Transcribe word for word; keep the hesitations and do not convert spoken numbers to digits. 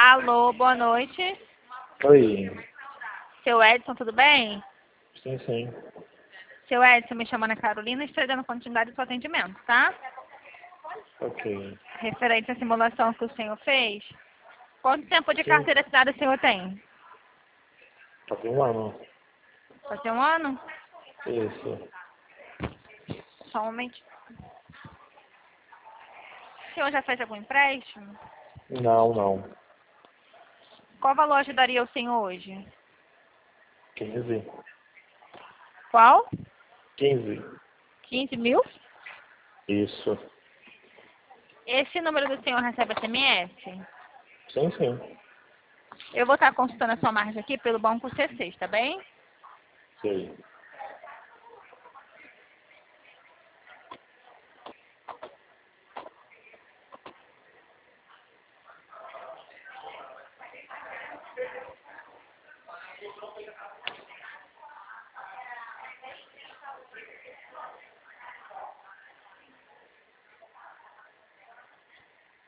Alô, boa noite. Oi. Seu Edson, tudo bem? Sim, sim. Seu Edson, me chamando a Carolina, estou dando continuidade do seu atendimento, tá? Ok. Referente à simulação que o senhor fez, quanto tempo de Sim, carteira assinada o senhor tem? tá tem um ano. Pode ser um ano? Isso. Só um momento. O senhor já fez algum empréstimo? Não, não. Qual valor ajudaria o senhor hoje? Quinze. Qual? Quinze. quinze mil? Isso. Esse número do senhor recebe S M S? Sim, sim. Eu vou estar consultando a sua margem aqui pelo banco C seis, tá bem? Sei.